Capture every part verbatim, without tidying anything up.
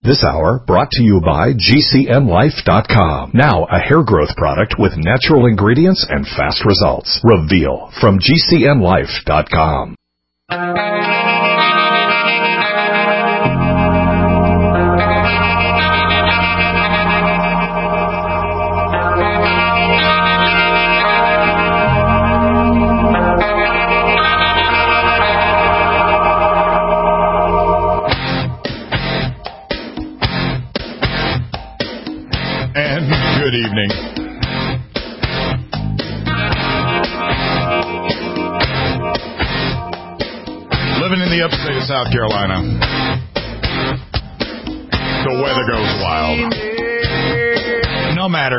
This hour brought to you by G C N Life dot com. Now a hair growth product with natural ingredients and fast results. Reveal from G C N Life dot com. Good evening. Living in the upstate of South Carolina. The weather goes wild. No matter.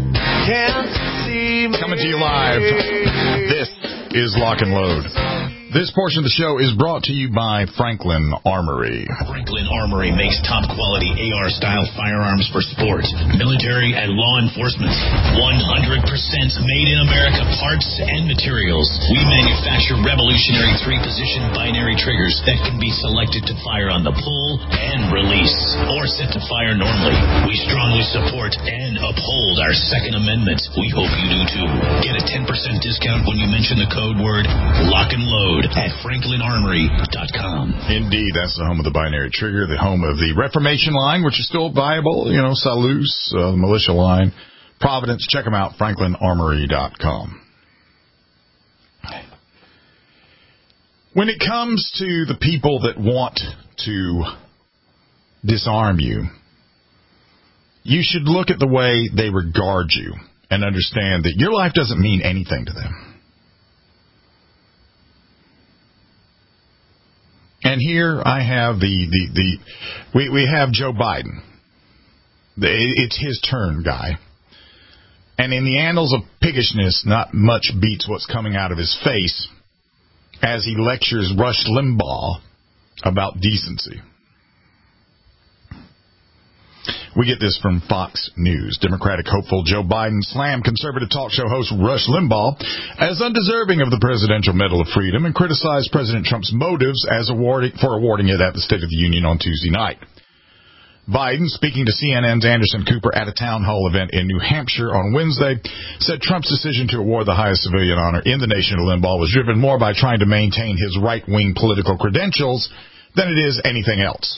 Coming to you live. This is Lock and Load. This portion of the show is brought to you by Franklin Armory. Franklin Armory makes top-quality A R-style firearms for sports, military, and law enforcement. one hundred percent made-in-America parts and materials. We manufacture revolutionary three-position binary triggers that can be selected to fire on the pull and release, or set to fire normally. We strongly support and uphold our Second Amendment. We hope you do too. Get a ten percent discount when you mention the code word Lock and Load at Franklin Armory dot com. Indeed, that's the home of the binary trigger, the home of the Reformation line, which is still viable, you know, Salus, uh, the militia line, Providence. Check them out, Franklin Armory dot com. When it comes to the people that want to disarm you, you should look at the way they regard you and understand that your life doesn't mean anything to them. And here I have the, the, the we, we have Joe Biden. The, it's his turn, guy. And in the annals of piggishness, not much beats what's coming out of his face as he lectures Rush Limbaugh about decency. We get this from Fox News. Democratic hopeful Joe Biden slammed conservative talk show host Rush Limbaugh as undeserving of the Presidential Medal of Freedom and criticized President Trump's motives as awarding, for awarding it at the State of the Union on Tuesday night. Biden, speaking to C N N's Anderson Cooper at a town hall event in New Hampshire on Wednesday, said Trump's decision to award the highest civilian honor in the nation to Limbaugh was driven more by trying to maintain his right-wing political credentials than it is anything else.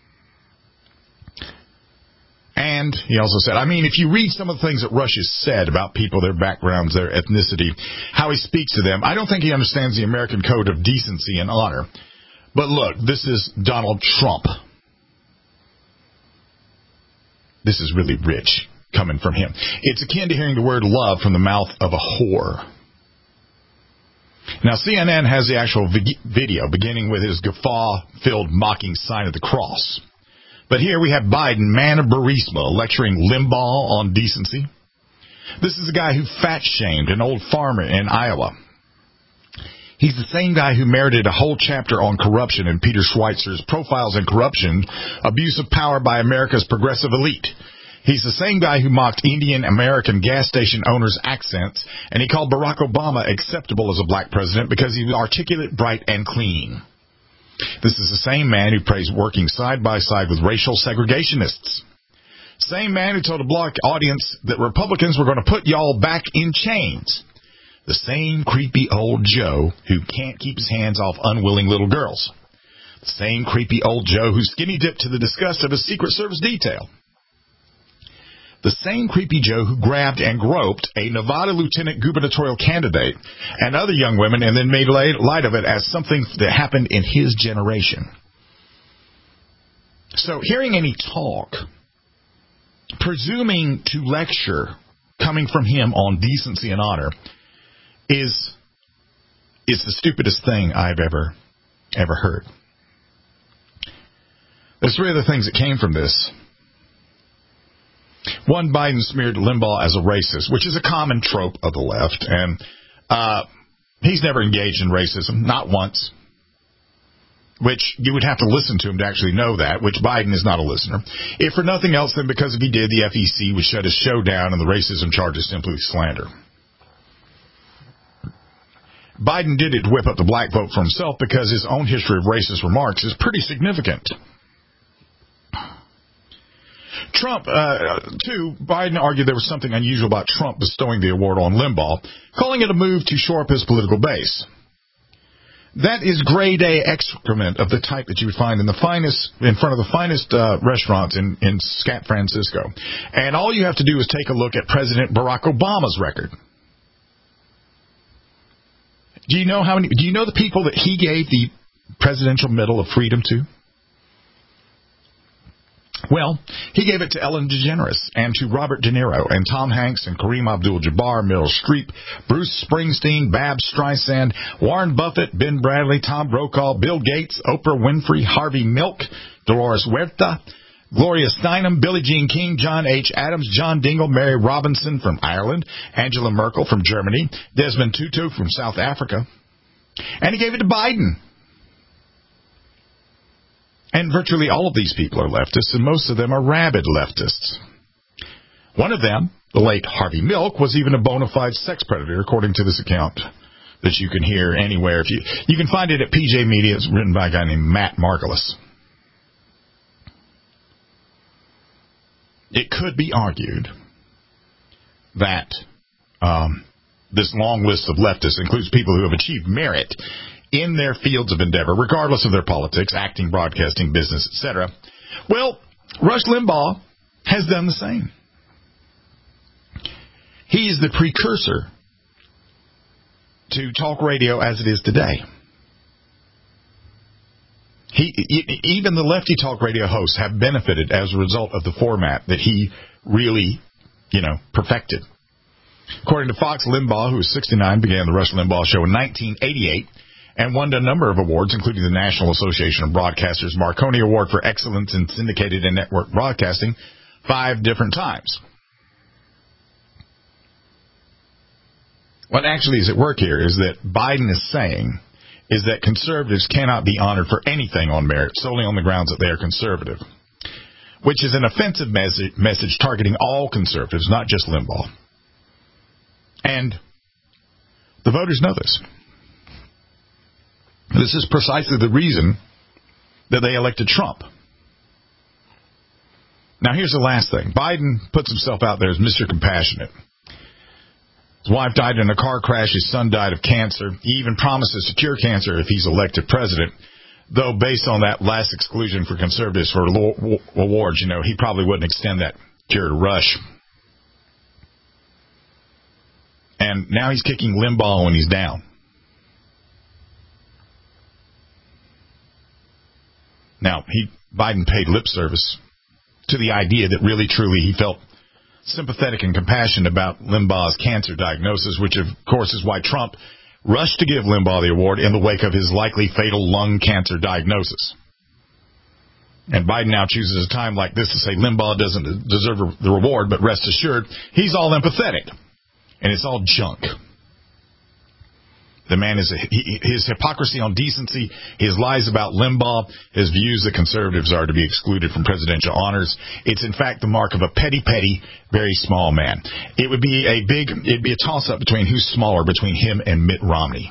And he also said, I mean, if you read some of the things that Rush has said about people, their backgrounds, their ethnicity, how he speaks to them, I don't think he understands the American code of decency and honor. But look, this is Donald Trump. This is really rich coming from him. It's akin to hearing the word love from the mouth of a whore. Now, C N N has the actual video beginning with his guffaw-filled mocking sign of the cross. But here we have Biden, man of Burisma, lecturing Limbaugh on decency. This is a guy who fat-shamed an old farmer in Iowa. He's the same guy who merited a whole chapter on corruption in Peter Schweitzer's Profiles in Corruption, Abuse of Power by America's Progressive Elite. He's the same guy who mocked Indian American gas station owners' accents, and he called Barack Obama acceptable as a black president because he was articulate, bright, and clean. This is the same man who praised working side by side with racial segregationists. Same man who told a black audience that Republicans were going to put y'all back in chains. The same creepy old Joe who can't keep his hands off unwilling little girls. The same creepy old Joe who skinny dipped to the disgust of his Secret Service detail. The same creepy Joe who grabbed and groped a Nevada lieutenant gubernatorial candidate and other young women and then made light of it as something that happened in his generation. So hearing any talk, presuming to lecture coming from him on decency and honor is, is the stupidest thing I've ever, ever heard. There's three other things that came from this. One, Biden smeared Limbaugh as a racist, which is a common trope of the left, and uh, he's never engaged in racism, not once, which you would have to listen to him to actually know that, which Biden is not a listener. If for nothing else, then because if he did, the F E C would shut his show down and the racism charge is simply slander. Biden did it to whip up the black vote for himself because his own history of racist remarks is pretty significant. Trump, uh, too, Biden argued there was something unusual about Trump bestowing the award on Limbaugh, calling it a move to shore up his political base. That is grade A excrement of the type that you would find in the finest, in front of the finest uh, restaurants in, in San Francisco. And all you have to do is take a look at President Barack Obama's record. Do you know how many? Do you know the people that he gave the Presidential Medal of Freedom to? Well, he gave it to Ellen DeGeneres and to Robert De Niro and Tom Hanks and Kareem Abdul-Jabbar, Meryl Streep, Bruce Springsteen, Babs Streisand, Warren Buffett, Ben Bradley, Tom Brokaw, Bill Gates, Oprah Winfrey, Harvey Milk, Dolores Huerta, Gloria Steinem, Billie Jean King, John H. Adams, John Dingell, Mary Robinson from Ireland, Angela Merkel from Germany, Desmond Tutu from South Africa. And he gave it to Biden. And virtually all of these people are leftists, and most of them are rabid leftists. One of them, the late Harvey Milk, was even a bona fide sex predator, according to this account that you can hear anywhere. If you you can find it at P J Media. It's written by a guy named Matt Margolis. It could be argued that um, this long list of leftists includes people who have achieved merit in their fields of endeavor, regardless of their politics, acting, broadcasting, business, et cetera. Well, Rush Limbaugh has done the same. He is the precursor to talk radio as it is today. He, even the lefty talk radio hosts have benefited as a result of the format that he really, you know, perfected. According to Fox, Limbaugh, who is sixty-nine, began the Rush Limbaugh Show in nineteen eighty-eight and won a number of awards, including the National Association of Broadcasters Marconi Award for Excellence in Syndicated and Network Broadcasting five different times. What actually is at work here is that Biden is saying is that conservatives cannot be honored for anything on merit, solely on the grounds that they are conservative, which is an offensive message, message targeting all conservatives, not just Limbaugh. And the voters know this. This is precisely the reason that they elected Trump. Now, here's the last thing. Biden puts himself out there as Mister Compassionate. His wife died in a car crash. His son died of cancer. He even promises to cure cancer if he's elected president. Though, based on that last exclusion for conservatives for awards, you know, he probably wouldn't extend that cure to Rush. And now he's kicking Limbaugh when he's down. Now, he Biden paid lip service to the idea that really, truly, he felt sympathetic and compassionate about Limbaugh's cancer diagnosis, which, of course, is why Trump rushed to give Limbaugh the award in the wake of his likely fatal lung cancer diagnosis. And Biden now chooses a time like this to say Limbaugh doesn't deserve the reward, but rest assured, he's all empathetic. And it's all junk. The man is a, he, his hypocrisy on decency, his lies about Limbaugh, his views that conservatives are to be excluded from presidential honors. It's in fact the mark of a petty, petty, very small man. It would be a big, it'd be a toss-up between who's smaller between him and Mitt Romney.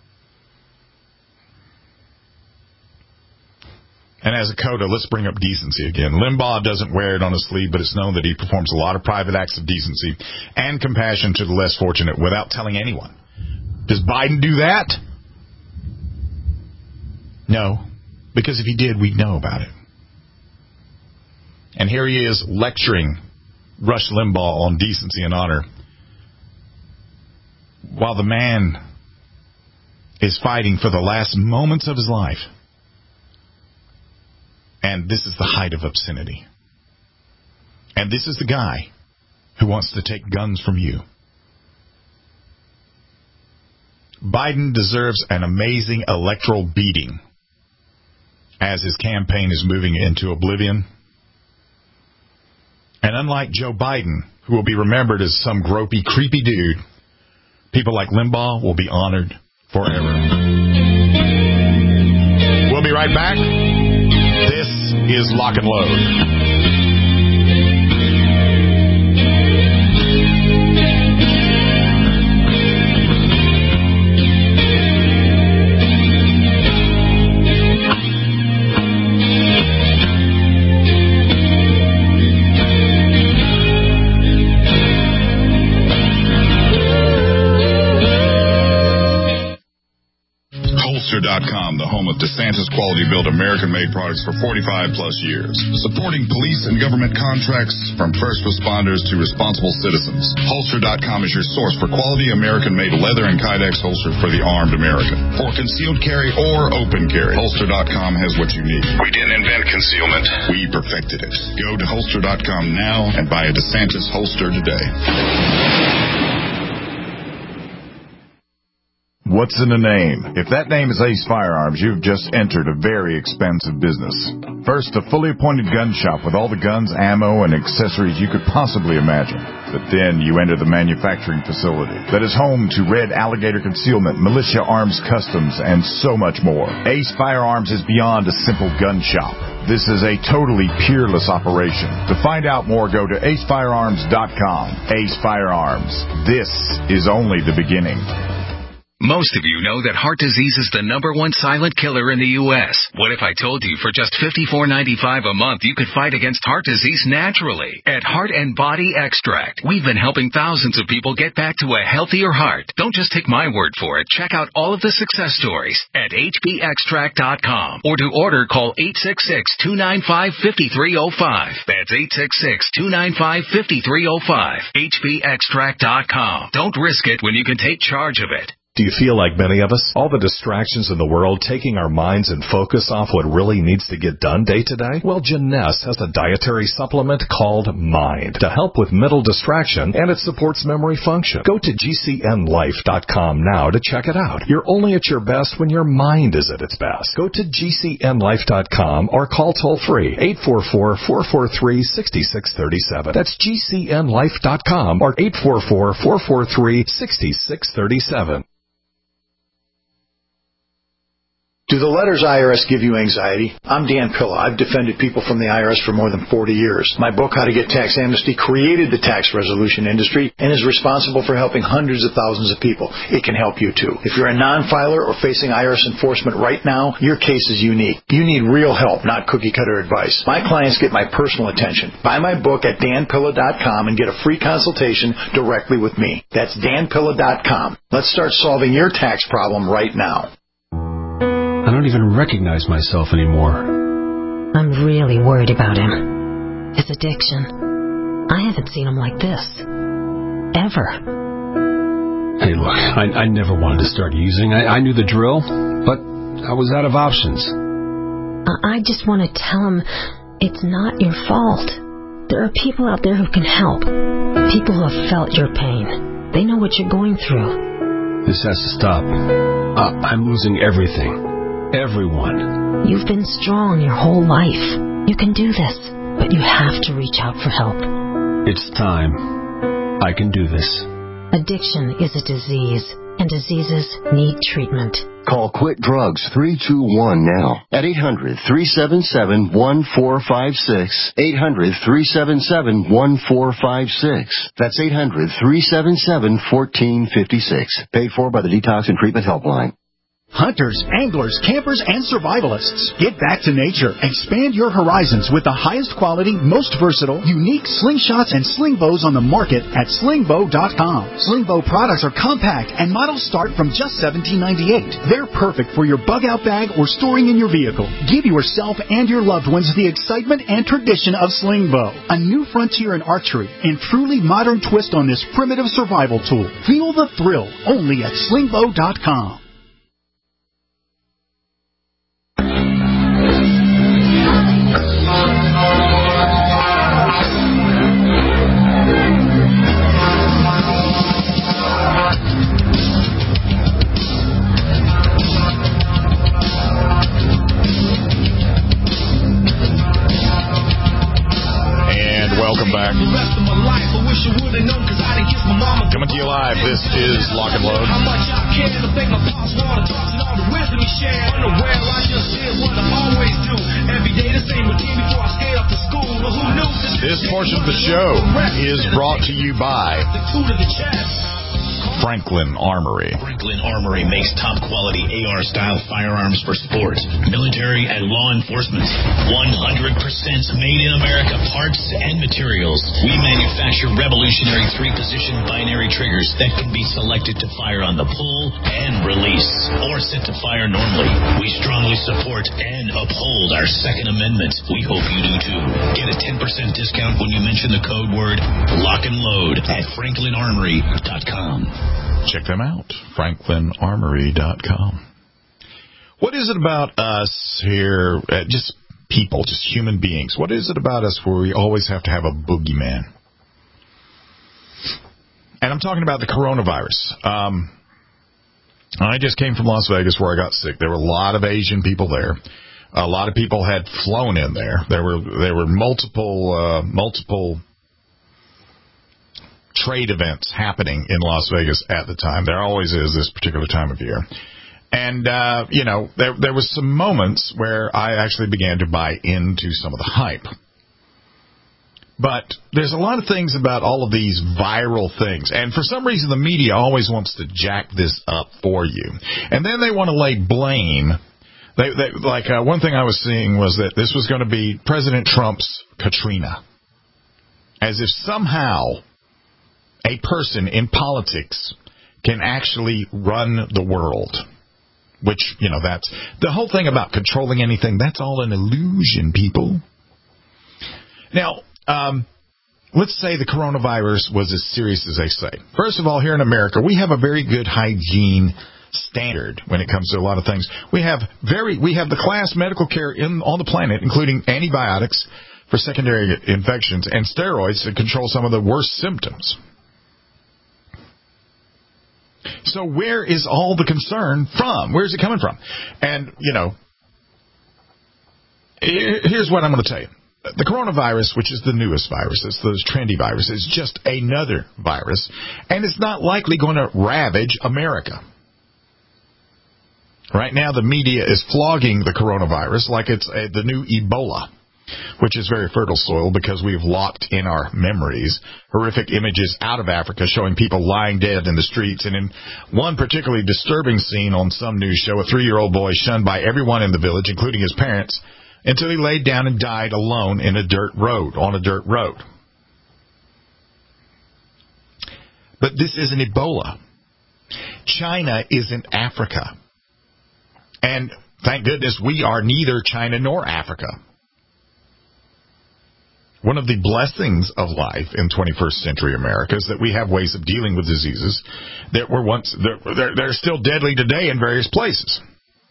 And as a coda, let's bring up decency again. Limbaugh doesn't wear it on his sleeve, but it's known that he performs a lot of private acts of decency and compassion to the less fortunate without telling anyone. Does Biden do that? No, because if he did, we'd know about it. And here he is lecturing Rush Limbaugh on decency and honor while the man is fighting for the last moments of his life. And this is the height of obscenity. And this is the guy who wants to take guns from you. Biden deserves an amazing electoral beating as his campaign is moving into oblivion. And unlike Joe Biden, who will be remembered as some gropey, creepy dude, people like Limbaugh will be honored forever. We'll be right back. This is Lock and Load. dot com, the home of DeSantis Quality Built American-made products for forty-five plus years. Supporting police and government contracts from first responders to responsible citizens. Holster dot com is your source for quality American-made leather and Kydex holsters for the armed American. For concealed carry or open carry, Holster dot com has what you need. We didn't invent concealment. We perfected it. Go to Holster dot com now and buy a DeSantis holster today. What's in a name? If that name is Ace Firearms, you've just entered a very expensive business. First, a fully appointed gun shop with all the guns, ammo, and accessories you could possibly imagine. But then you enter the manufacturing facility that is home to Red Alligator Concealment, Militia Arms Customs, and so much more. Ace Firearms is beyond a simple gun shop. This is a totally peerless operation. To find out more, go to ace firearms dot com. Ace Firearms. This is only the beginning. Most of you know that heart disease is the number one silent killer in the U S What if I told you for just fifty-four ninety-five a month you could fight against heart disease naturally? At Heart and Body Extract, we've been helping thousands of people get back to a healthier heart. Don't just take my word for it. Check out all of the success stories at h b extract dot com. Or to order, call eight six six, two nine five, five three zero five. That's eight six six, two nine five, five three zero five. h b extract dot com. Don't risk it when you can take charge of it. Do you feel like many of us? All the distractions in the world taking our minds and focus off what really needs to get done day to day? Well, Jeunesse has a dietary supplement called Mind to help with mental distraction, and it supports memory function. Go to g c n life dot com now to check it out. You're only at your best when your mind is at its best. Go to g c n life dot com or call toll-free eight four four, four four three, six six three seven. That's g c n life dot com or eight four four, four four three, six six three seven. Do the letters I R S give you anxiety? I'm Dan Pilla. I've defended people from the I R S for more than forty years. My book, How to Get Tax Amnesty, created the tax resolution industry and is responsible for helping hundreds of thousands of people. It can help you, too. If you're a non-filer or facing I R S enforcement right now, your case is unique. You need real help, not cookie-cutter advice. My clients get my personal attention. Buy my book at dan pilla dot com and get a free consultation directly with me. That's dan pilla dot com. Let's start solving your tax problem right now. I don't even recognize myself anymore. I'm really worried about him. His addiction. I haven't seen him like this. Ever. Hey, look, I, I never wanted to start using. I, I knew the drill, but I was out of options. I just want to tell him it's not your fault. There are people out there who can help. People who have felt your pain. They know what you're going through. This has to stop. Uh, I'm losing everything. Everyone. You've been strong your whole life. You can do this, but you have to reach out for help. It's time. I can do this. Addiction is a disease, and diseases need treatment. Call Quit Drugs three two one now at eight hundred, three seven seven, one four five six. eight hundred, three seven seven, one four five six. That's eight hundred, three seven seven, one four five six. Paid for by the Detox and Treatment Helpline. Hunters, anglers, campers, and survivalists. Get back to nature. Expand your horizons with the highest quality, most versatile, unique slingshots and sling bows on the market at sling bow dot com. Sling bow products are compact and models start from just seventeen ninety-eight. They're perfect for your bug-out bag or storing in your vehicle. Give yourself and your loved ones the excitement and tradition of sling bow, a new frontier in archery and truly modern twist on this primitive survival tool. Feel the thrill only at sling bow dot com. Welcome back. Coming to you live, this is Lock and Load. This portion of the show is brought to you by Franklin Armory. Franklin Armory makes top-quality A R-style firearms for sports, military, and law enforcement. one hundred percent made in America parts and materials. We manufacture revolutionary three-position binary triggers that can be selected to fire on the pull and release, or set to fire normally. We strongly support and uphold our Second Amendment. We hope you do too. Get a ten percent discount when you mention the code word lock and load at franklin armory dot com. Check them out, franklin armory dot com. What is it about us here, uh, just people, just human beings, what is it about us where we always have to have a boogeyman? And I'm talking about the coronavirus. Um, I just came from Las Vegas where I got sick. There were a lot of Asian people there. A lot of people had flown in there. There were there were multiple uh, multiple trade events happening in Las Vegas at the time. There always is this particular time of year. And, uh, you know, there there was some moments where I actually began to buy into some of the hype. But there's a lot of things about all of these viral things. And for some reason, the media always wants to jack this up for you. And then they want to lay blame. They, they, like uh, one thing I was seeing was that this was going to be President Trump's Katrina. As if somehow a person in politics can actually run the world. Which, you know, that's the whole thing about controlling anything. That's all an illusion, people. Now, um, let's say the coronavirus was as serious as they say. First of all, here in America, we have a very good hygiene standard when it comes to a lot of things. We have very, we have the class medical care in on the planet, including antibiotics for secondary infections and steroids to control some of the worst symptoms. So where is all the concern from? Where is it coming from? And, you know, here's what I'm going to tell you. The coronavirus, which is the newest virus, it's the trendy virus, is just another virus, and it's not likely going to ravage America. Right now, the media is flogging the coronavirus like it's a, the new Ebola, which is very fertile soil because we've locked in our memories horrific images out of Africa showing people lying dead in the streets. And in one particularly disturbing scene on some news show, a three-year-old boy shunned by everyone in the village, including his parents, until he laid down and died alone in a dirt road, on a dirt road. But this isn't Ebola. China isn't Africa. And thank goodness we are neither China nor Africa. One of the blessings of life in twenty-first century America is that we have ways of dealing with diseases that were once, they're, they're, they're still deadly today in various places.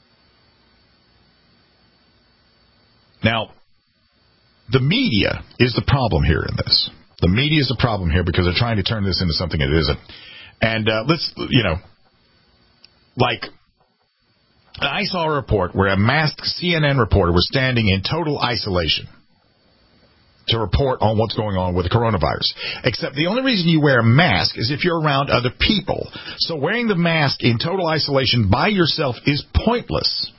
Now, the media is the problem here in this. The media is the problem here because they're trying to turn this into something it isn't. And uh, let's, you know, like, I saw a report where a masked C N N reporter was standing in total isolation to report on what's going on with the coronavirus. Except the only reason you wear a mask is if you're around other people. So wearing the mask in total isolation by yourself is pointless.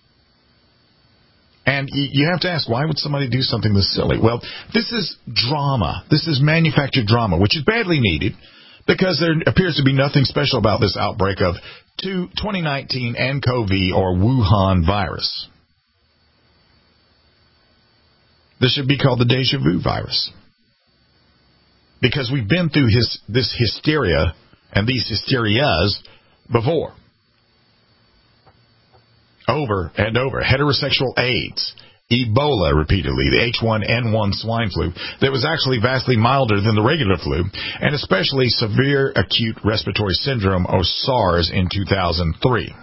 And you have to ask, why would somebody do something this silly? Well, this is drama. This is manufactured drama, which is badly needed because there appears to be nothing special about this outbreak of twenty nineteen nCoV or Wuhan virus. This should be called the deja vu virus. Because we've been through his, this hysteria and these hysterias before. Over and over. Heterosexual AIDS, Ebola repeatedly, the H one N one swine flu that was actually vastly milder than the regular flu, and especially severe acute respiratory syndrome or SARS in two thousand three.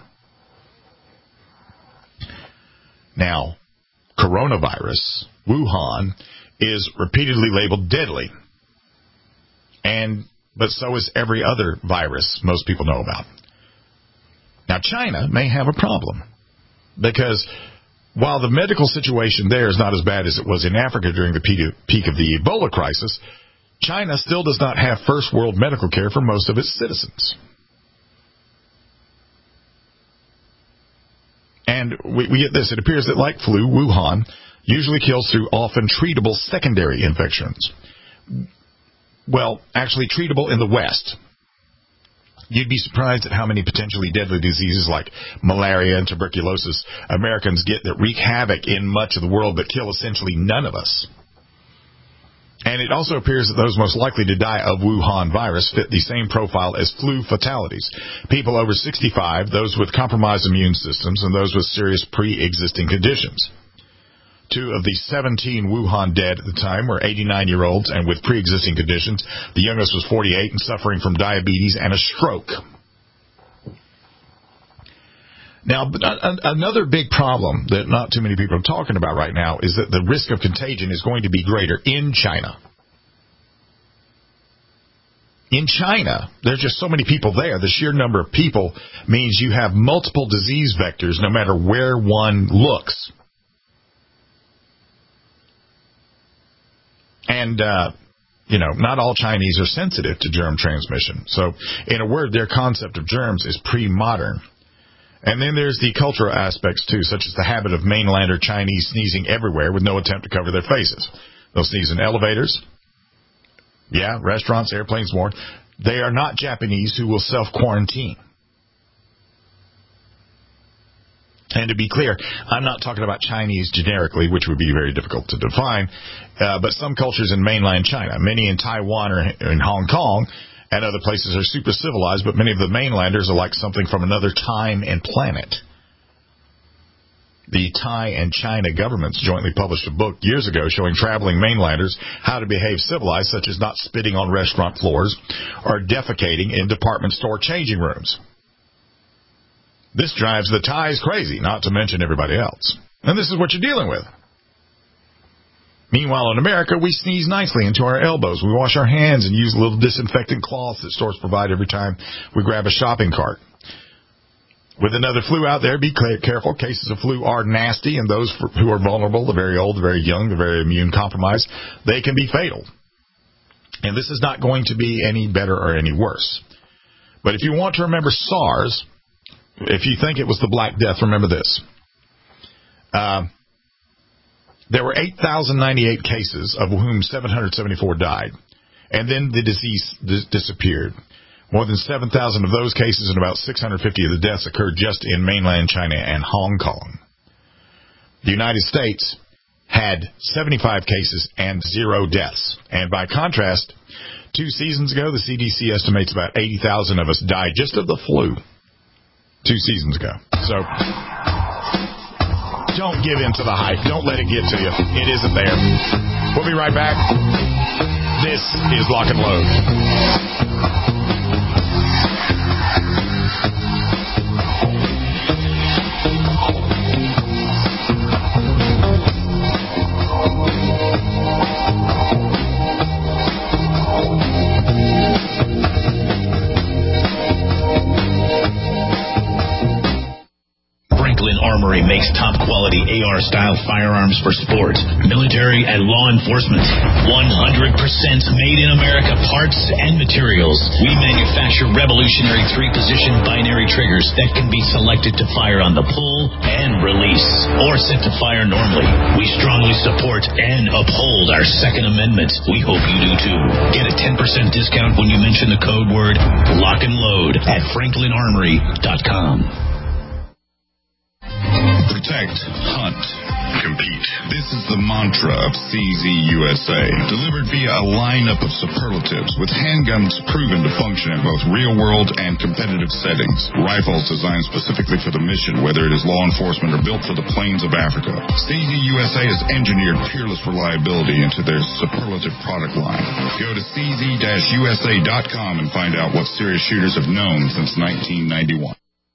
Now, coronavirus, Wuhan, is repeatedly labeled deadly. And but so is every other virus most people know about. Now, China may have a problem. Because while the medical situation there is not as bad as it was in Africa during the peak of the Ebola crisis, China still does not have first world medical care for most of its citizens. And we, we get this. It appears that like flu, Wuhan usually kills through often treatable secondary infections. Well, actually treatable in the West. You'd be surprised at how many potentially deadly diseases like malaria and tuberculosis Americans get that wreak havoc in much of the world but kill essentially none of us. And it also appears that those most likely to die of Wuhan virus fit the same profile as flu fatalities. People over sixty-five, those with compromised immune systems, and those with serious pre-existing conditions. Two of the seventeen Wuhan dead at the time were eighty-nine-year-olds and with pre-existing conditions. The youngest was forty-eight and suffering from diabetes and a stroke. Now, another big problem that not too many people are talking about right now is that the risk of contagion is going to be greater in China. In China, there's just so many people there. The sheer number of people means you have multiple disease vectors no matter where one looks. And, uh, you know, not all Chinese are sensitive to germ transmission. So, in a word, their concept of germs is pre-modern. And then there's the cultural aspects, too, such as the habit of mainlander Chinese sneezing everywhere with no attempt to cover their faces. They'll sneeze in elevators, yeah, restaurants, airplanes, more. They are not Japanese who will self-quarantine. And to be clear, I'm not talking about Chinese generically, which would be very difficult to define, uh, but some cultures in mainland China, many in Taiwan or in Hong Kong, and other places are super civilized, but many of the mainlanders are like something from another time and planet. The Thai and China governments jointly published a book years ago showing traveling mainlanders how to behave civilized, such as not spitting on restaurant floors or defecating in department store changing rooms. This drives the Thais crazy, not to mention everybody else. And this is what you're dealing with. Meanwhile, in America, we sneeze nicely into our elbows. We wash our hands and use little disinfectant cloths that stores provide every time we grab a shopping cart. With another flu out there, be careful. Cases of flu are nasty, and those who are vulnerable, the very old, the very young, the very immune compromised, they can be fatal. And this is not going to be any better or any worse. But if you want to remember SARS, if you think it was the Black Death, remember this. Uh, there were eight thousand ninety-eight cases, of whom seven hundred seventy-four died. And then the disease dis- disappeared. More than seven thousand of those cases and about six hundred fifty of the deaths occurred just in mainland China and Hong Kong. The United States had seventy-five cases and zero deaths. And by contrast, two seasons ago, the C D C estimates about eighty thousand of us died just of the flu. Two seasons ago. So, don't give in to the hype. Don't let it get to you. It isn't there. We'll be right back. This is Lock and Load. Armory makes top-quality A R-style firearms for sports, military, and law enforcement. one hundred percent made in America parts and materials. We manufacture revolutionary three-position binary triggers that can be selected to fire on the pull and release, or set to fire normally. We strongly support and uphold our Second Amendment. We hope you do too. Get a ten percent discount when you mention the code word Lock and Load at franklin armory dot com. Protect, hunt, compete. This is the mantra of C Z U S A, delivered via a lineup of superlatives with handguns proven to function in both real-world and competitive settings. Rifles designed specifically for the mission, whether it is law enforcement or built for the plains of Africa. C Z U S A has engineered peerless reliability into their superlative product line. Go to c z dash u s a dot com and find out what serious shooters have known since nineteen ninety-one.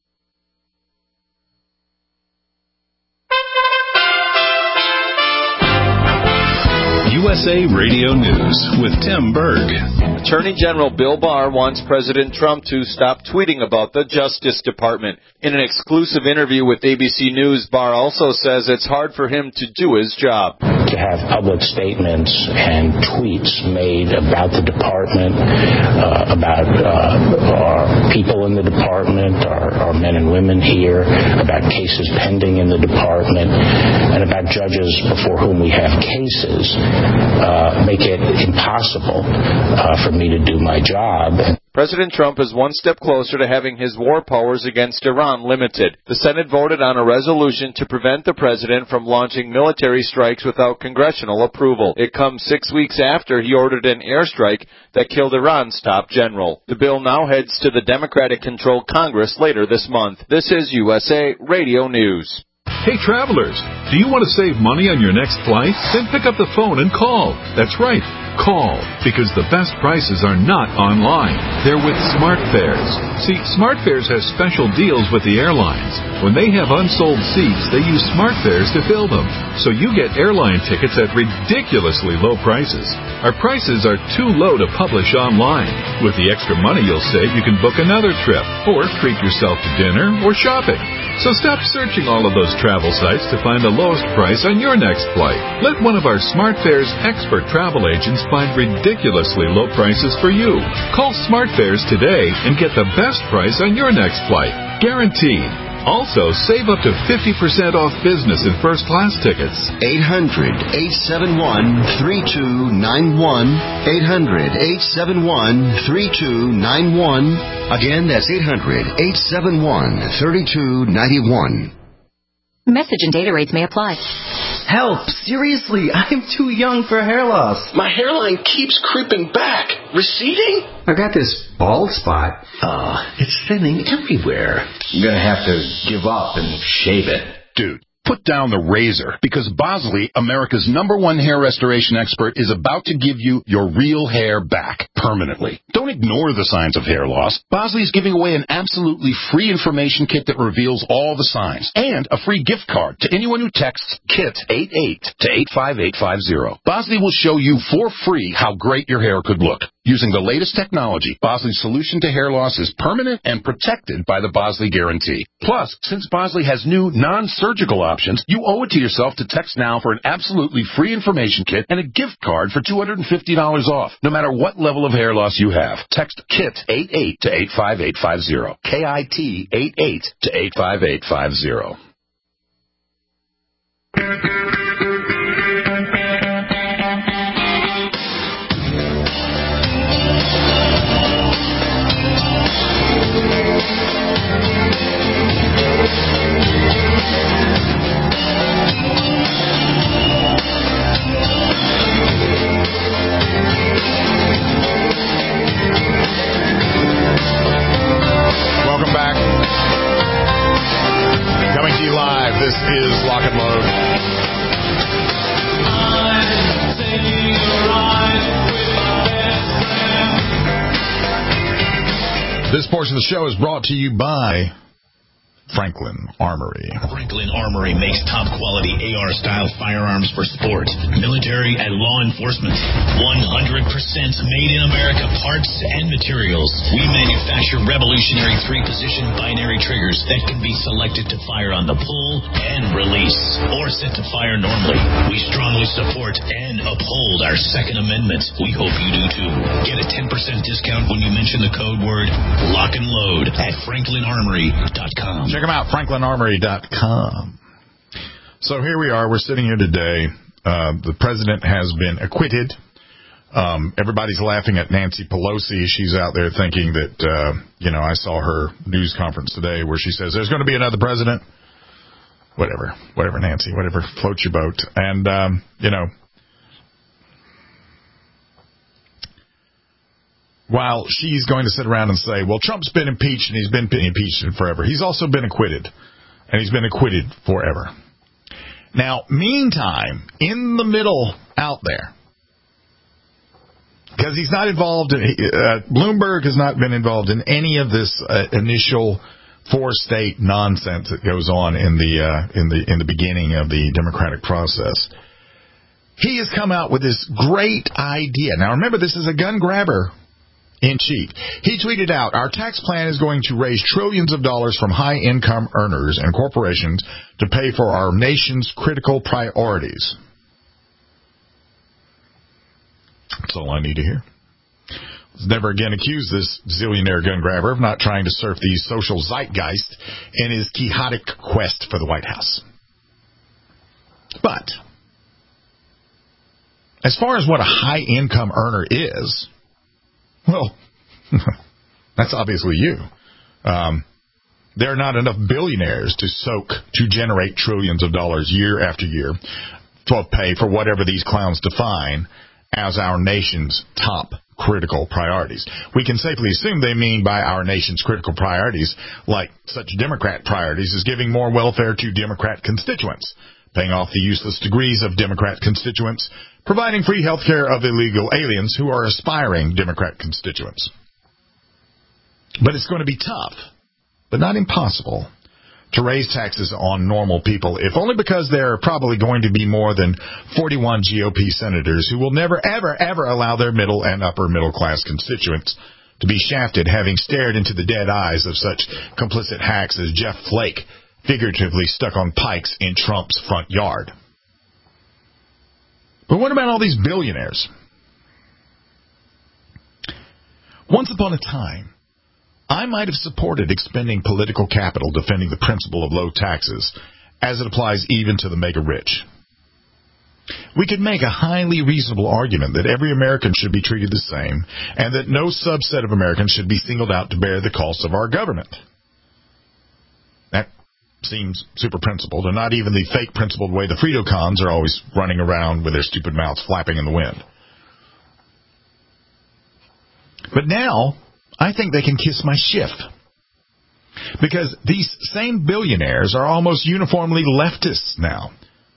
U S A Radio News with Tim Berg. Attorney General Bill Barr wants President Trump to stop tweeting about the Justice Department. In an exclusive interview with A B C News, Barr also says it's hard for him to do his job. To have public statements and tweets made about the department, uh, about uh, our people in the department, our, our men and women here, about cases pending in the department, and about judges before whom we have cases, uh, make it impossible uh, for me to do my job. President Trump is one step closer to having his war powers against Iran limited. The Senate voted on a resolution to prevent the president from launching military strikes without congressional approval. It comes six weeks after he ordered an airstrike that killed Iran's top general. The bill now heads to the Democratic-controlled Congress later this month. This is U S A Radio News. Hey travelers, do you want to save money on your next flight? Then pick up the phone and call. That's right, call, because the best prices are not online. They're with SmartFares. See, SmartFares has special deals with the airlines. When they have unsold seats, they use SmartFares to fill them. So you get airline tickets at ridiculously low prices. Our prices are too low to publish online. With the extra money you'll save, you can book another trip, or treat yourself to dinner or shopping. So stop searching all of those travel sites to find the lowest price on your next flight. Let one of our SmartFares expert travel agents find ridiculously low prices for you. Call SmartFares today and get the best price on your next flight. Guaranteed. Also, save up to fifty percent off business and first-class tickets. eight hundred, eight seven one, three two nine one. eight hundred, eight seven one, three two nine one. Again, that's eight hundred, eight seven one, three two nine one. Message and data rates may apply. Help! Seriously, I'm too young for hair loss. My hairline keeps creeping back. Receding? I got this bald spot. Uh, it's thinning everywhere. I'm gonna have to give up and shave it. Dude, put down the razor, because Bosley, America's number one hair restoration expert, is about to give you your real hair back permanently. Don't ignore the signs of hair loss. Bosley's giving away an absolutely free information kit that reveals all the signs, and a free gift card to anyone who texts KIT eighty-eight to eight five eight five zero. Bosley will show you for free how great your hair could look. Using the latest technology, Bosley's solution to hair loss is permanent and protected by the Bosley Guarantee. Plus, since Bosley has new non-surgical options, you owe it to yourself to text now for an absolutely free information kit and a gift card for two hundred fifty dollars off, no matter what level of hair loss you have. Text KIT eighty-eight to eight five eight five zero. K I T eighty-eight to eight five eight five zero. Welcome back. Coming to you live, this is Lock and Load. This portion of the show is brought to you by Franklin Armory. Franklin Armory makes top-quality A R-style firearms for sport, military, and law enforcement. one hundred percent made in America parts and materials. We manufacture revolutionary three-position binary triggers that can be selected to fire on the pull and release, or set to fire normally. We strongly support and uphold our Second Amendment. We hope you do too. Get a ten percent discount when you mention the code word Lock and Load at franklin armory dot com. Check them out, franklin armory dot com. So here we are. We're sitting here today. Uh, the president has been acquitted. Um, everybody's laughing at Nancy Pelosi. She's out there thinking that, uh, you know, I saw her news conference today where she says there's going to be another president. Whatever. Whatever, Nancy. Whatever. Float your boat. And, um, you know, while she's going to sit around and say, well, Trump's been impeached and he's been impeached forever, he's also been acquitted, and he's been acquitted forever. Now, meantime, in the middle out there, because he's not involved in, uh, Bloomberg has not been involved in any of this uh, initial four-state nonsense that goes on in the uh, in the in the beginning of the democratic process. He has come out with this great idea. Now, remember, this is a gun grabber in chief. He tweeted out, our tax plan is going to raise trillions of dollars from high-income earners and corporations to pay for our nation's critical priorities. That's all I need to hear. Let's never again accuse this zillionaire gun grabber of not trying to surf the social zeitgeist in his quixotic quest for the White House. But as far as what a high-income earner is, well, That's obviously you. Um, there are not enough billionaires to soak, to generate trillions of dollars year after year to pay for whatever these clowns define as our nation's top critical priorities. We can safely assume they mean by our nation's critical priorities, like such Democrat priorities as giving more welfare to Democrat constituents, paying off the useless degrees of Democrat constituents, providing free health care of illegal aliens who are aspiring Democrat constituents. But it's going to be tough, but not impossible, to raise taxes on normal people, if only because there are probably going to be more than forty-one G O P senators who will never, ever, ever allow their middle and upper middle class constituents to be shafted, having stared into the dead eyes of such complicit hacks as Jeff Flake, figuratively stuck on pikes in Trump's front yard. But what about all these billionaires? Once upon a time, I might have supported expending political capital defending the principle of low taxes, as it applies even to the mega rich. We could make a highly reasonable argument that every American should be treated the same, and that no subset of Americans should be singled out to bear the costs of our government. That seems super principled, and not even the fake principled way the Frito-Cons are always running around with their stupid mouths flapping in the wind. But now, I think they can kiss my shift. Because these same billionaires are almost uniformly leftists now.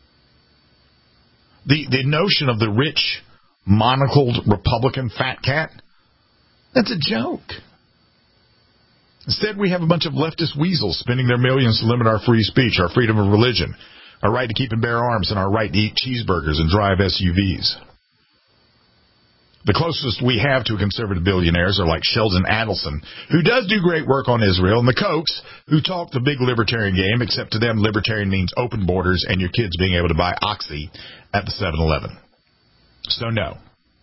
The the notion of the rich, monocled Republican fat cat, that's a joke. Instead, we have a bunch of leftist weasels spending their millions to limit our free speech, our freedom of religion, our right to keep and bear arms, and our right to eat cheeseburgers and drive S U Vs. The closest we have to conservative billionaires are like Sheldon Adelson, who does do great work on Israel, and the Kochs, who talk the big libertarian game, except to them libertarian means open borders and your kids being able to buy Oxy at the seven eleven. So no.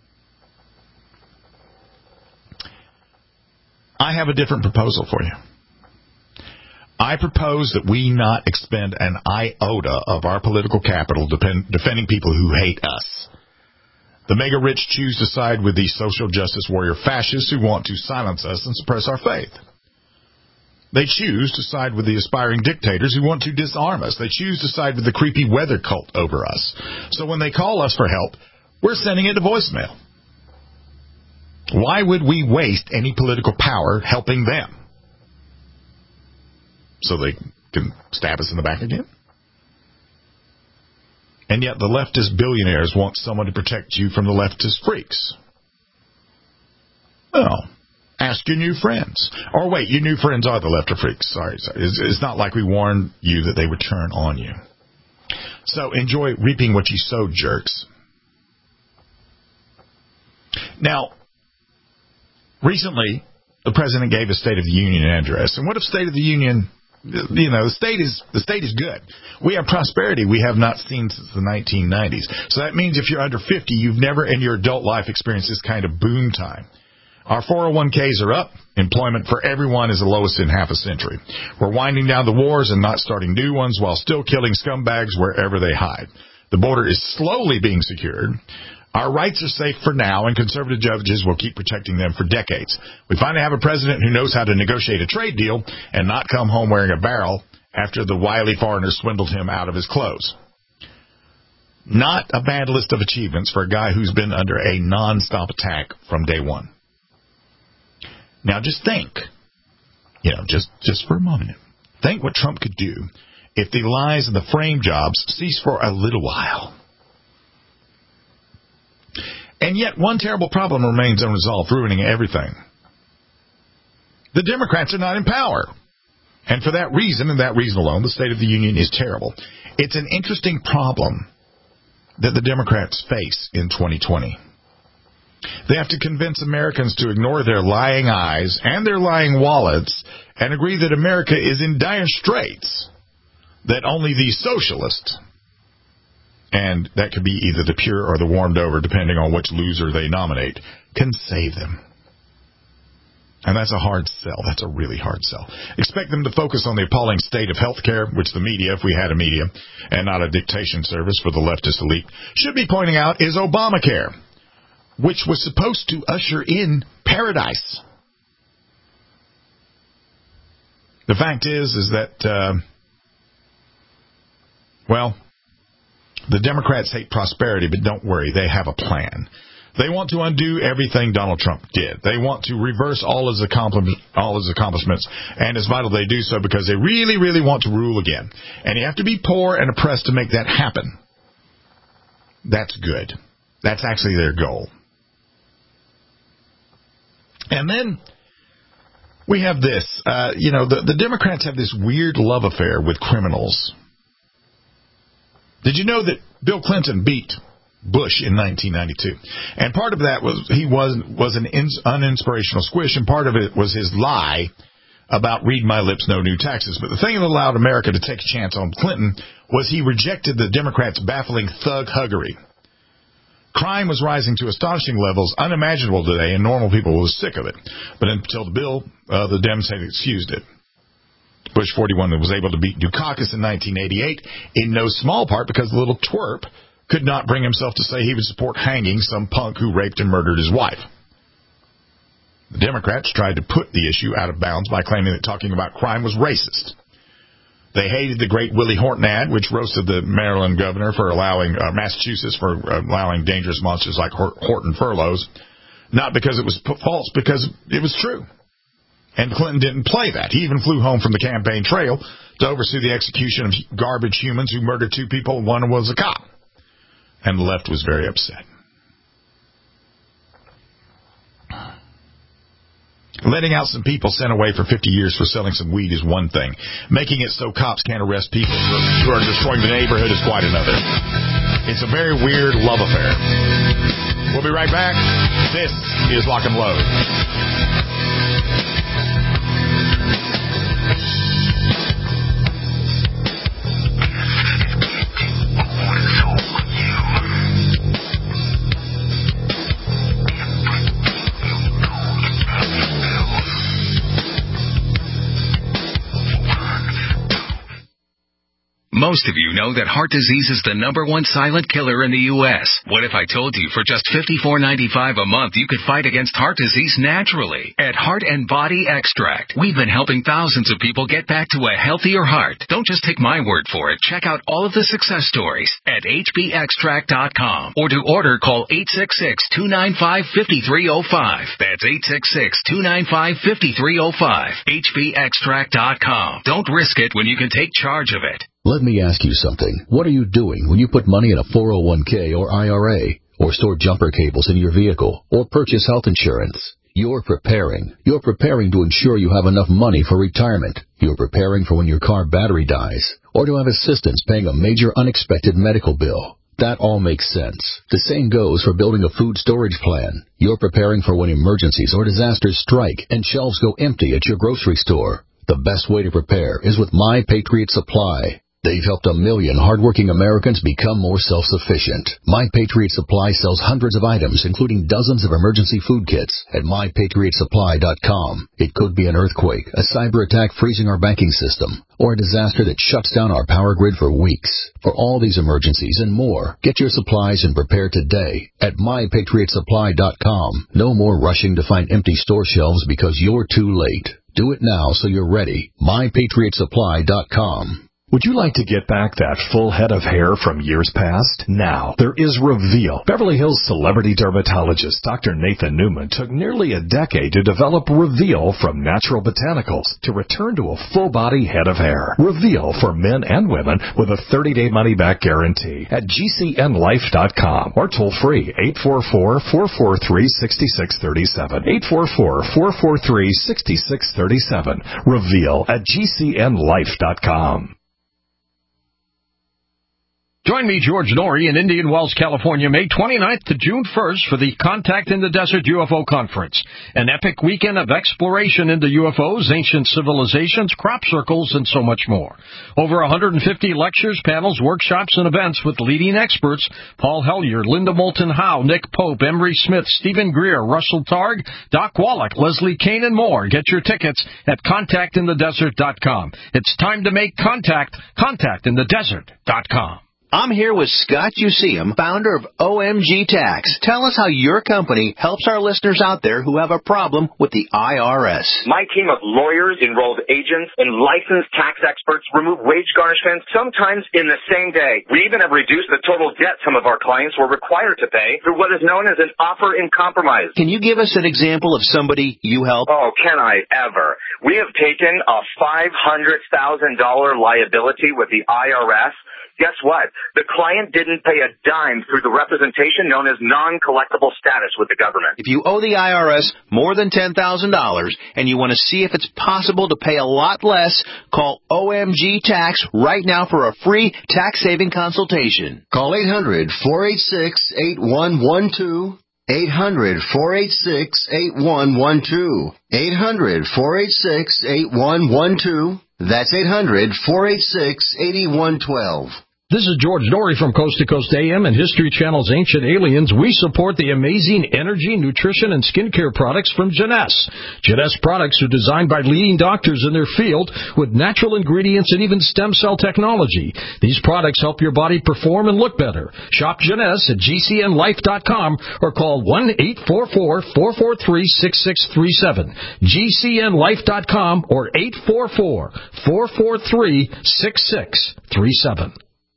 I have a different proposal for you. I propose that we not expend an iota of our political capital depend, defending people who hate us. The mega rich choose to side with the social justice warrior fascists who want to silence us and suppress our faith. They choose to side with the aspiring dictators who want to disarm us. They choose to side with the creepy weather cult over us. So when they call us for help, we're sending it to voicemail. Why would we waste any political power helping them? So they can stab us in the back again? And yet the leftist billionaires want someone to protect you from the leftist freaks. Well, ask your new friends. Or wait, your new friends are the leftist freaks. Sorry, sorry. It's, it's not like we warned you that they would turn on you. So enjoy reaping what you sowed, jerks. Now, recently, the president gave a State of the Union address. And what if State of the Union... You know, the state is the state is good. We have prosperity we have not seen since the nineteen nineties. So that means if you're under fifty, you've never in your adult life experienced this kind of boom time. Our four oh one k's are up. Employment for everyone is the lowest in half a century. We're winding down the wars and not starting new ones while still killing scumbags wherever they hide. The border is slowly being secured. Our rights are safe for now, and conservative judges will keep protecting them for decades. We finally have a president who knows how to negotiate a trade deal and not come home wearing a barrel after the wily foreigner swindled him out of his clothes. Not a bad list of achievements for a guy who's been under a nonstop attack from day one. Now just think, you know, just, just for a moment, think what Trump could do if the lies and the frame jobs cease for a little while. And yet one terrible problem remains unresolved, ruining everything. The Democrats are not in power. And for that reason, and that reason alone, the State of the Union is terrible. It's an interesting problem that the Democrats face in twenty twenty. They have to convince Americans to ignore their lying eyes and their lying wallets and agree that America is in dire straits, that only the socialists, and that could be either the pure or the warmed over, depending on which loser they nominate, can save them. And that's a hard sell. That's a really hard sell. Expect them to focus on the appalling state of health care, which the media, if we had a media, and not a dictation service for the leftist elite, should be pointing out is Obamacare, which was supposed to usher in paradise. The fact is, is that, uh, well, the Democrats hate prosperity, but don't worry, they have a plan. They want to undo everything Donald Trump did. They want to reverse all his, all his accomplishments, and it's vital they do so because they really, really want to rule again. And you have to be poor and oppressed to make that happen. That's good. That's actually their goal. And then we have this. Uh, you know, the, the Democrats have this weird love affair with criminals. Did you know that Bill Clinton beat Bush in nineteen ninety-two? And part of that was he was was an ins, uninspirational squish, and part of it was his lie about read my lips, no new taxes. But the thing that allowed America to take a chance on Clinton was he rejected the Democrats' baffling thug huggery. Crime was rising to astonishing levels unimaginable today, and normal people were sick of it. But until the bill, uh, the Dems had excused it. Bush forty-one was able to beat Dukakis in nineteen eighty-eight, in no small part because the little twerp could not bring himself to say he would support hanging some punk who raped and murdered his wife. The Democrats tried to put the issue out of bounds by claiming that talking about crime was racist. They hated the great Willie Horton ad, which roasted the Maryland governor for allowing, uh, Massachusetts for allowing dangerous monsters like Horton furloughs, not because it was false, because it was true. And Clinton didn't play that. He even flew home from the campaign trail to oversee the execution of garbage humans who murdered two people, one was a cop. And the left was very upset. Letting out some people sent away for fifty years for selling some weed is one thing. Making it so cops can't arrest people who are destroying the neighborhood is quite another. It's a very weird love affair. We'll be right back. This is Lock and Load. Most of you know that heart disease is the number one silent killer in the U S What if I told you for just fifty-four ninety-five a month you could fight against heart disease naturally? At Heart and Body Extract, we've been helping thousands of people get back to a healthier heart. Don't just take my word for it. Check out all of the success stories at H B extract dot com. Or to order, call eight six six, two nine five, five three zero five. That's eight six six, two nine five, five three zero five. H B extract dot com. Don't risk it when you can take charge of it. Let me ask you something. What are you doing when you put money in a four oh one k or I R A, or store jumper cables in your vehicle, or purchase health insurance? You're preparing. You're preparing to ensure you have enough money for retirement. You're preparing for when your car battery dies, or to have assistance paying a major unexpected medical bill. That all makes sense. The same goes for building a food storage plan. You're preparing for when emergencies or disasters strike and shelves go empty at your grocery store. The best way to prepare is with My Patriot Supply. They've helped a million hardworking Americans become more self-sufficient. My Patriot Supply sells hundreds of items, including dozens of emergency food kits, at my patriot supply dot com. It could be an earthquake, a cyber attack freezing our banking system, or a disaster that shuts down our power grid for weeks. For all these emergencies and more, get your supplies and prepare today at my patriot supply dot com. No more rushing to find empty store shelves because you're too late. Do it now so you're ready. my patriot supply dot com. Would you like to get back that full head of hair from years past? Now, there is Reveal. Beverly Hills celebrity dermatologist Doctor Nathan Newman took nearly a decade to develop Reveal from natural botanicals to return to a full-body head of hair. Reveal for men and women with a thirty-day money-back guarantee at G C N life dot com or toll-free eight four four, four four three, six six three seven. eight four four, four four three, six six three seven. Reveal at G C N life dot com. Join me, George Norrie, in Indian Wells, California, May twenty-ninth to June first for the Contact in the Desert U F O Conference, an epic weekend of exploration into U F Os, ancient civilizations, crop circles, and so much more. Over one hundred fifty lectures, panels, workshops, and events with leading experts: Paul Hellyer, Linda Moulton Howe, Nick Pope, Emery Smith, Stephen Greer, Russell Targ, Doc Wallach, Leslie Kane, and more. Get your tickets at contact in the desert dot com. It's time to make contact. contact in the desert dot com. I'm here with Scott Useum, founder of O M G Tax. Tell us how your company helps our listeners out there who have a problem with the I R S. My team of lawyers, enrolled agents, and licensed tax experts remove wage garnishments sometimes in the same day. We even have reduced the total debt some of our clients were required to pay through what is known as an offer in compromise. Can you give us an example of somebody you help? Oh, can I ever? We have taken a five hundred thousand dollars liability with the I R S. Guess what? The client didn't pay a dime through the representation known as non-collectible status with the government. If you owe the I R S more than ten thousand dollars and you want to see if it's possible to pay a lot less, call O M G Tax right now for a free tax-saving consultation. Call eight hundred, four eight six, eight one one two. eight hundred, four eight six, eight one one two. eight hundred, four eight six, eight one one two. That's eight hundred, four eight six, eight one one two. This is George Norrie from Coast to Coast A M and History Channel's Ancient Aliens. We support the amazing energy, nutrition, and skincare products from Jeunesse. Jeunesse products are designed by leading doctors in their field with natural ingredients and even stem cell technology. These products help your body perform and look better. Shop Jeunesse at G C N life dot com or call one eight four four, four four three, six six three seven. G C N life dot com or eight four four, four four three, six six three seven.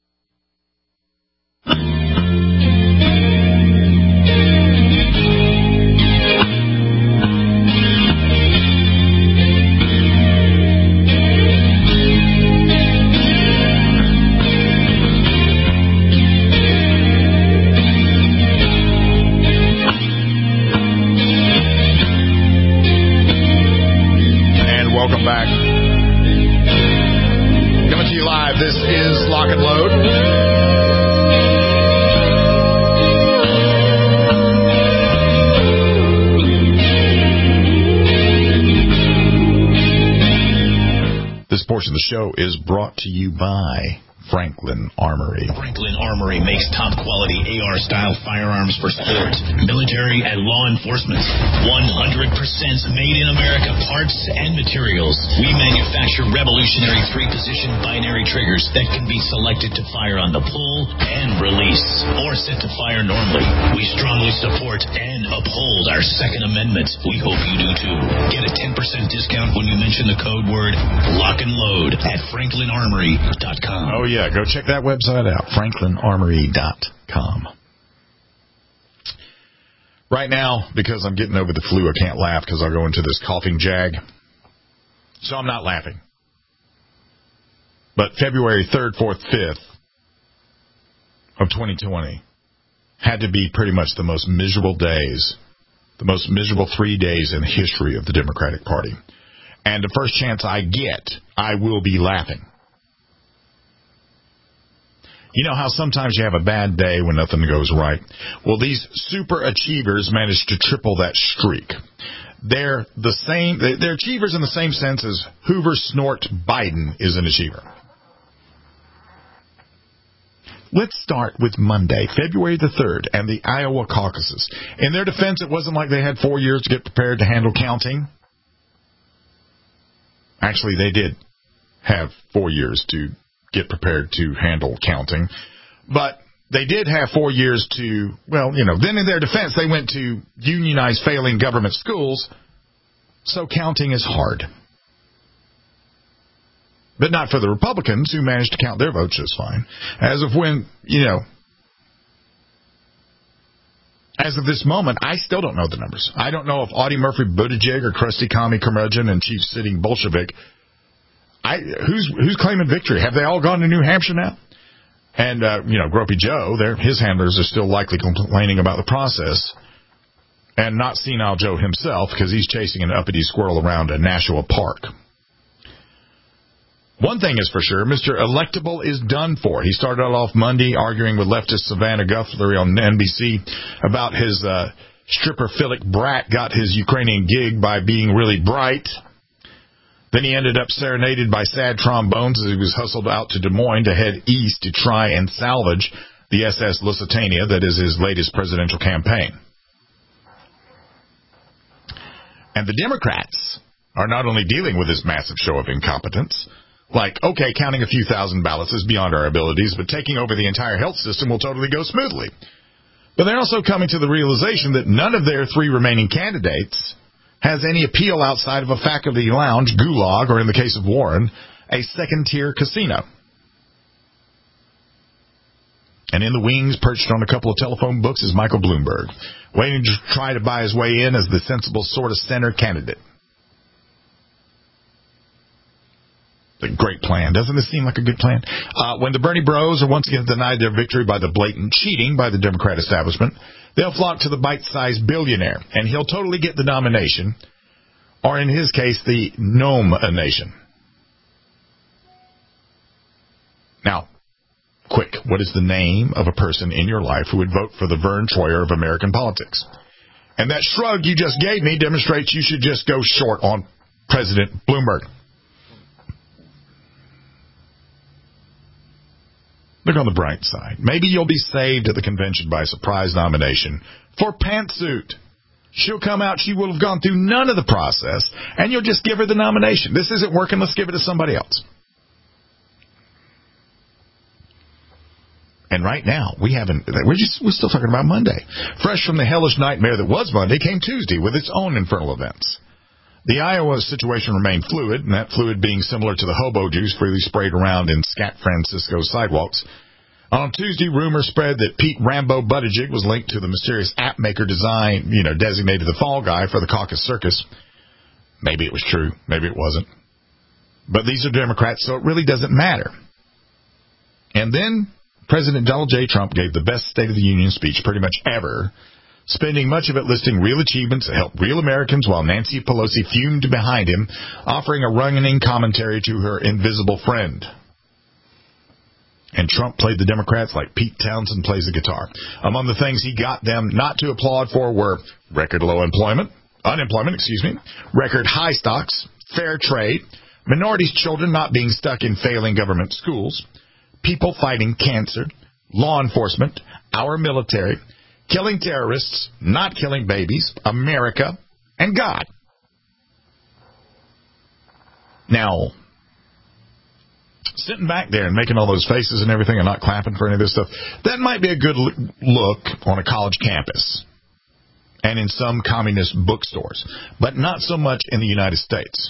And welcome back. Coming to you live, this is Lock and Load. This portion of the show is brought to you by Franklin Armory. Franklin Armory makes top-quality A R-style firearms for sports, military, and law enforcement. one hundred percent made in America parts and materials. We manufacture revolutionary three-position binary triggers that can be selected to fire on the pull and release, or set to fire normally. We strongly support and uphold our Second Amendment. We hope you do too. Get a ten percent discount when you mention the code word Lock and Load at franklin armory dot com. Oh, yeah. Yeah, go check that website out, franklin armory dot com. Right now, because I'm getting over the flu, I can't laugh because I'll go into this coughing jag. So I'm not laughing. But February third, fourth, fifth of twenty twenty had to be pretty much the most miserable days, the most miserable three days in the history of the Democratic Party. And the first chance I get, I will be laughing. You know how sometimes you have a bad day when nothing goes right? Well, these super achievers managed to triple that streak. They're the same. They're achievers in the same sense as Hoover Snort Biden is an achiever. Let's start with Monday, February the third, and the Iowa caucuses. In their defense, it wasn't like they had four years to get prepared to handle counting. Actually, they did have four years to get prepared to handle counting. But they did have four years to, well, you know, then in their defense, they went to unionize failing government schools, so counting is hard. But not for the Republicans, who managed to count their votes just fine. As of when, you know, as of this moment, I still don't know the numbers. I don't know if Audie Murphy Buttigieg or Krusty Commie Curmudgeon and Chief Sitting Bolshevik, I, who's who's claiming victory? Have they all gone to New Hampshire now? And, uh, you know, Gropey Joe, his handlers are still likely complaining about the process. And not Senile Joe himself, because he's chasing an uppity squirrel around a Nashua Park. One thing is for sure, Mister Electable is done for. He started off Monday arguing with leftist Savannah Guthrie on N B C about his uh, stripper-philic brat got his Ukrainian gig by being really bright. Then he ended up serenaded by sad trombones as he was hustled out to Des Moines to head east to try and salvage the S S Lusitania that is his latest presidential campaign. And the Democrats are not only dealing with this massive show of incompetence, Like, okay, counting a few thousand ballots is beyond our abilities, but taking over the entire health system will totally go smoothly. But they're also coming to the realization that none of their three remaining candidates has any appeal outside of a faculty lounge, gulag, or in the case of Warren, a second-tier casino. And in the wings, perched on a couple of telephone books, is Michael Bloomberg, waiting to try to buy his way in as the sensible sort of center candidate. A great plan. Doesn't this seem like a good plan? Uh, when the Bernie bros are once again denied their victory by the blatant cheating by the Democrat establishment, they'll flock to the bite-sized billionaire, and he'll totally get the nomination, or in his case, the gnome-nation. Now, quick, what is the name of a person in your life who would vote for the Vern Troyer of American politics? And that shrug you just gave me demonstrates you should just go short on President Bloomberg. Look on the bright side. Maybe you'll be saved at the convention by a surprise nomination for Pantsuit. She'll come out, she will have gone through none of the process, and you'll just give her the nomination. This isn't working, let's give it to somebody else. And right now, we haven't, we're just, we're still talking about Monday. Fresh from the hellish nightmare that was Monday came Tuesday with its own infernal events. The Iowa situation remained fluid, and that fluid being similar to the hobo juice freely sprayed around in Scat Francisco sidewalks. On Tuesday, rumors spread that Pete Rambo Buttigieg was linked to the mysterious app maker design, you know, designated the fall guy for the caucus circus. Maybe it was true, maybe it wasn't. But these are Democrats, so it really doesn't matter. And then President Donald J. Trump gave the best State of the Union speech pretty much ever, spending much of it listing real achievements that helped real Americans while Nancy Pelosi fumed behind him, offering a running commentary to her invisible friend. And Trump played the Democrats like Pete Townsend plays the guitar. Among the things he got them not to applaud for were record low employment, unemployment, excuse me, record high stocks, fair trade, minorities' children not being stuck in failing government schools, people fighting cancer, law enforcement, our military, killing terrorists, not killing babies, America, and God. Now, sitting back there and making all those faces and everything and not clapping for any of this stuff, that might be a good look on a college campus and in some communist bookstores, but not so much in the United States.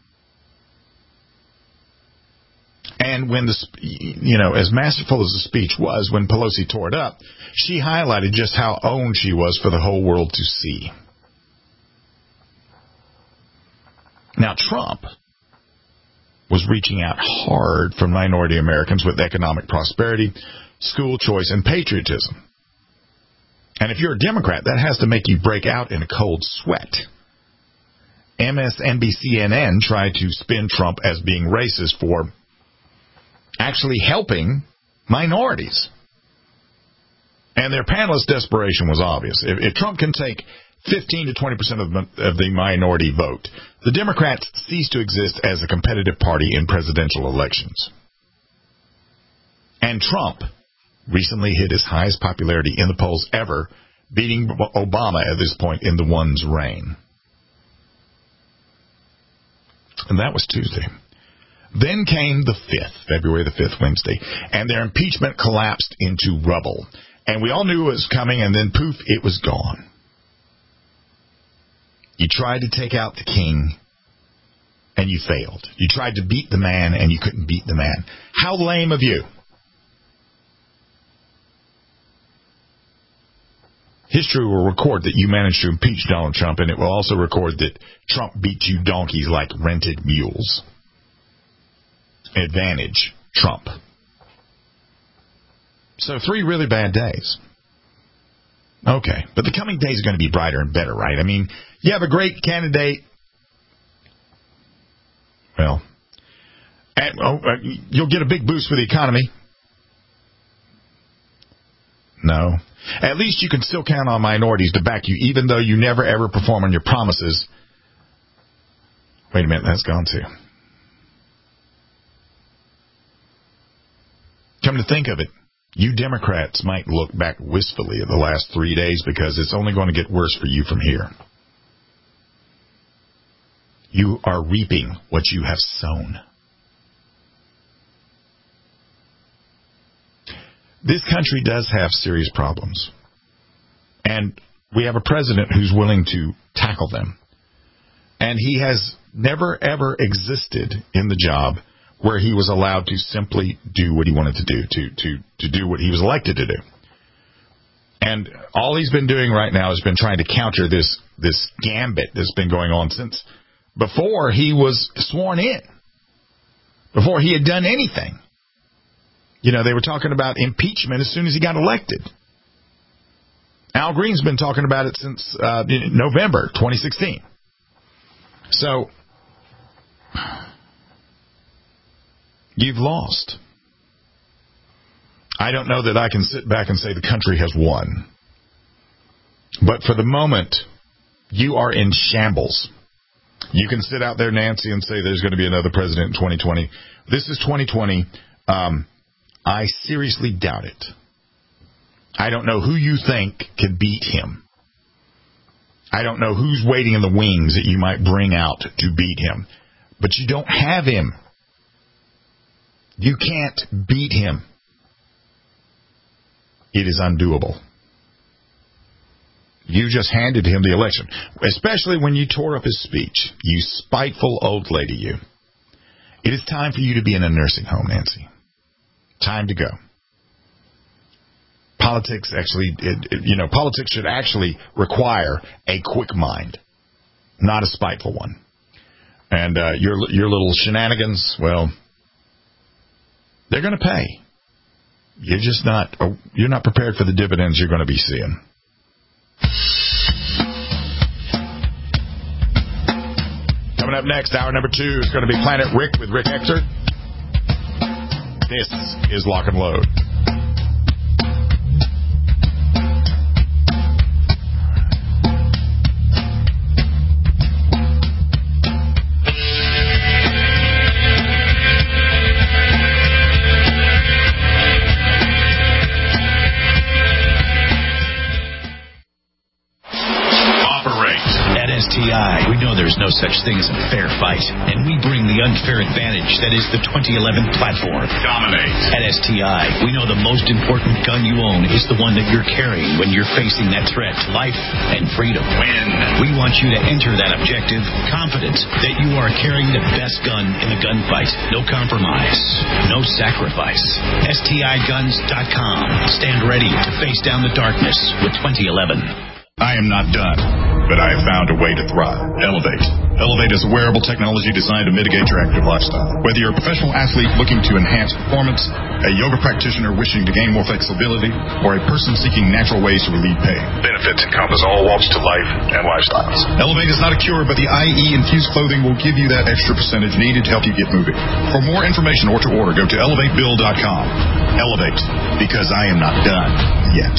And when the, you know, as masterful as the speech was, when Pelosi tore it up, she highlighted just how owned she was for the whole world to see. Now, Trump was reaching out hard for minority Americans with economic prosperity, school choice, and patriotism. And if you're a Democrat, that has to make you break out in a cold sweat. M S N B C N N tried to spin Trump as being racist for actually helping minorities. And their panelists' desperation was obvious. If, if Trump can take fifteen to twenty percent of the, of the minority vote, the Democrats cease to exist as a competitive party in presidential elections. And Trump recently hit his highest popularity in the polls ever, beating Obama at this point in the one's reign. And that was Tuesday. Then came the fifth, February the fifth, Wednesday, and their impeachment collapsed into rubble. And we all knew it was coming, and then poof, it was gone. You tried to take out the king, and you failed. You tried to beat the man, and you couldn't beat the man. How lame of you. History will record that you managed to impeach Donald Trump, and it will also record that Trump beat you donkeys like rented mules. Advantage, Trump. So three really bad days. Okay, but the coming days are going to be brighter and better, right? I mean, you have a great candidate. Well, and, oh, uh, you'll get a big boost for the economy. No. At least you can still count on minorities to back you, even though you never, ever perform on your promises. Wait a minute, that's gone too. Come to think of it, you Democrats might look back wistfully at the last three days because it's only going to get worse for you from here. You are reaping what you have sown. This country does have serious problems. And we have a president who's willing to tackle them. And he has never, ever existed in the job where he was allowed to simply do what he wanted to do, to, to, to do what he was elected to do. And all he's been doing right now has been trying to counter this, this gambit that's been going on since before he was sworn in, before he had done anything. You know, they were talking about impeachment as soon as he got elected. Al Green's been talking about it since uh, November twenty sixteen. So, you've lost. I don't know that I can sit back and say the country has won. But for the moment, you are in shambles. You can sit out there, Nancy, and say there's going to be another president in twenty twenty. This is twenty twenty. Um, I seriously doubt it. I don't know who you think could beat him. I don't know who's waiting in the wings that you might bring out to beat him. But you don't have him. You can't beat him. It is undoable. You just handed him the election, especially when you tore up his speech. You spiteful old lady, you. It is time for you to be in a nursing home, Nancy. Time to go. Politics actually, it, it, you know, politics should actually require a quick mind, not a spiteful one. And uh, your your little shenanigans, well, they're going to pay. You're just not, you're not prepared for the dividends you're going to be seeing. Coming up next, hour number two is going to be Planet Rick with Rick Exert. This is Lock and Load. We know there's no such thing as a fair fight, and we bring the unfair advantage that is the twenty eleven platform. Dominate. At S T I, we know the most important gun you own is the one that you're carrying when you're facing that threat to life and freedom. Win. We want you to enter that objective confident that you are carrying the best gun in the gunfight. No compromise. No sacrifice. S T I guns dot com. Stand ready to face down the darkness with twenty eleven. I am not done, but I have found a way to thrive. Elevate. Elevate is a wearable technology designed to mitigate your active lifestyle. Whether you're a professional athlete looking to enhance performance, a yoga practitioner wishing to gain more flexibility, or a person seeking natural ways to relieve pain, benefits encompass all walks to life and lifestyles. Elevate is not a cure, but the I E-infused clothing will give you that extra percentage needed to help you get moving. For more information or to order, go to elevate bill dot com. Elevate, because I am not done yet.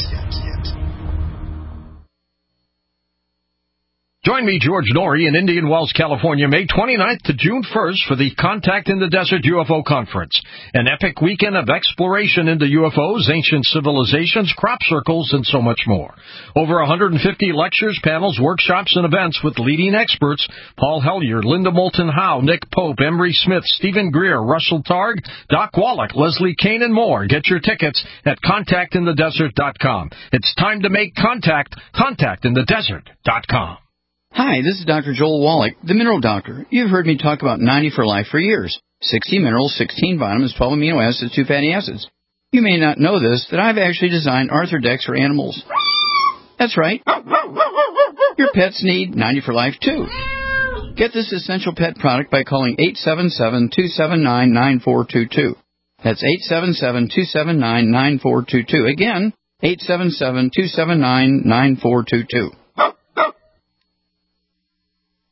Join me, George Norrie, in Indian Wells, California, May twenty-ninth to June first for the Contact in the Desert U F O Conference, an epic weekend of exploration into U F Os, ancient civilizations, crop circles, and so much more. Over one hundred fifty lectures, panels, workshops, and events with leading experts: Paul Hellyer, Linda Moulton Howe, Nick Pope, Emery Smith, Stephen Greer, Russell Targ, Doc Wallach, Leslie Kane, and more. Get your tickets at contact in the desert dot com. It's time to make contact. contact in the desert dot com. Hi, this is Doctor Joel Wallach, the Mineral Doctor. You've heard me talk about ninety for Life for years. sixty minerals, sixteen vitamins, twelve amino acids, two fatty acids. You may not know this, that I've actually designed Arthrodex for animals. That's right. Your pets need ninety for Life, too. Get this essential pet product by calling eight seven seven, two seven nine, nine four two two. That's eight seven seven, two seven nine, nine four two two. Again, eight seven seven, two seven nine, nine four two two.